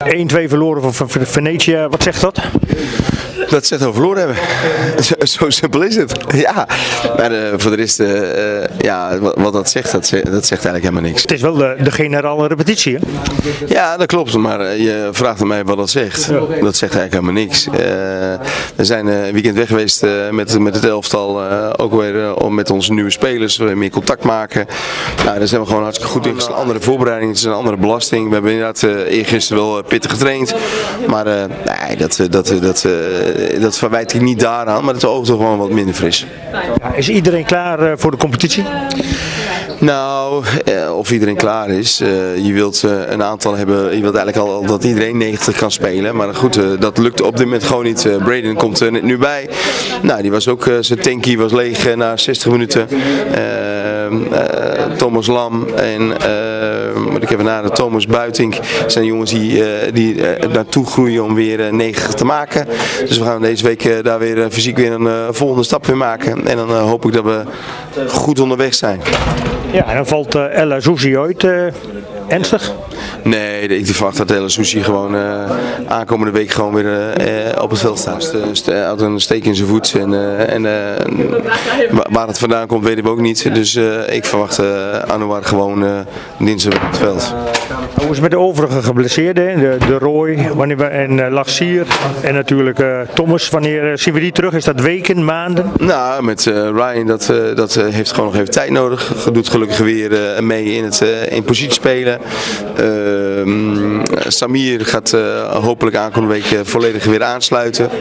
1-2 verloren van Venetia. Wat zegt dat? Dat ze het al verloren hebben. Zo simpel is het. Ja, maar voor de rest, ja, wat dat zegt, dat zegt eigenlijk helemaal niks. Het is wel de generale repetitie, hè? Ja, dat klopt, maar je vraagt aan mij wat dat zegt. Ja. Dat zegt eigenlijk helemaal niks. We zijn een weekend weg geweest met het elftal, ook weer om met onze nieuwe spelers meer contact maken. Nou, daar zijn we gewoon hartstikke goed in. Het is een andere voorbereiding, het is een andere belasting. We hebben inderdaad eergisteren wel pittig getraind, maar nee, dat verwijt ik niet daaraan, maar het oogt toch gewoon wat minder fris. Ja, is iedereen klaar voor de competitie? Nou, of iedereen klaar is. Je wilt een aantal hebben, je wilt eigenlijk al dat iedereen 90 kan spelen. Maar goed, dat lukt op dit moment gewoon niet. Braden komt er nu bij. Nou, die was ook, zijn tankie was leeg na 60 minuten. Thomas Lam en moet ik even naar Thomas Buitink zijn jongens die naartoe groeien om weer 90 te maken. Dus we gaan deze week daar weer fysiek weer een volgende stap weer maken. En dan hoop ik dat we goed onderweg zijn. Ja, en dan valt El Azzouzi uit. Ernstig? Nee, ik verwacht dat El Azzouzi gewoon aankomende week gewoon weer op het veld staat. Hij had een steek in zijn voet en waar het vandaan komt weet ik ook niet. Dus ik verwacht Anouar gewoon dinsdag op het veld. Hoe is het met de overige geblesseerden? De Roy en Lassier en natuurlijk Thomas. Wanneer zien we die terug? Is dat weken, maanden? Nou, met Ryan dat heeft gewoon nog even tijd nodig. Doet gelukkig weer mee in positie spelen. Samir gaat hopelijk aankomende week volledig weer aansluiten.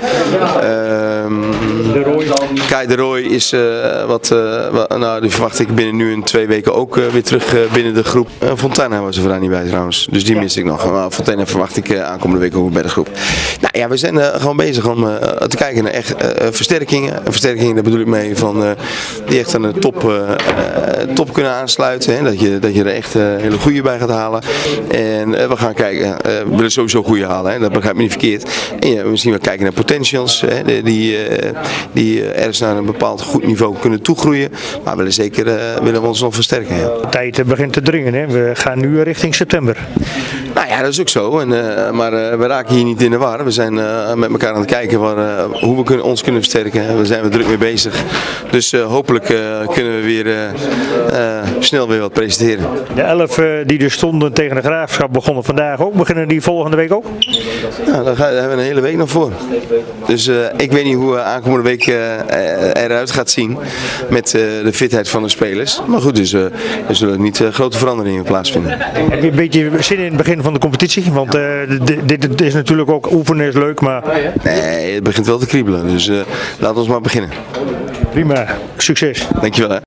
Kai de Roy is nou, die verwacht ik binnen nu 2 weken ook weer terug binnen de groep. Fontana was er vandaag niet bij trouwens, dus die mis ik nog. Maar Fontana verwacht ik aankomende week ook bij de groep. Nou ja, we zijn gewoon bezig om te kijken naar echt versterkingen. Versterkingen, daar bedoel ik mee van die echt aan de top kunnen aansluiten. Hè? Dat je er echt hele goede bij gaat halen. En we gaan kijken, we willen sowieso goede halen, hè? Dat begrijp me niet verkeerd. En ja, misschien wel kijken naar potentials, hè? Die ergens naar een bepaald goed niveau kunnen toegroeien. Maar willen we ons nog versterken. Ja. De tijd begint te dringen, hè? We gaan nu richting september. Nou ja, dat is ook zo. Maar we raken hier niet in de war. We zijn met elkaar aan het kijken hoe we ons kunnen versterken. Daar zijn we druk mee bezig. Dus hopelijk kunnen we weer snel weer wat presenteren. De 11 die er stonden tegen de Graafschap begonnen vandaag ook. Beginnen die volgende week ook? Nou, daar hebben we een hele week nog voor. Dus ik weet niet hoe aankomende week eruit gaat zien met de fitheid van de spelers. Maar goed, dus er zullen niet grote veranderingen plaatsvinden. Heb je een beetje zin in het begin van de competitie? Want dit is natuurlijk ook oefenen is leuk, maar... Nee, het begint wel te kriebelen. Dus laten we maar beginnen. Prima, succes. Dankjewel. Hè.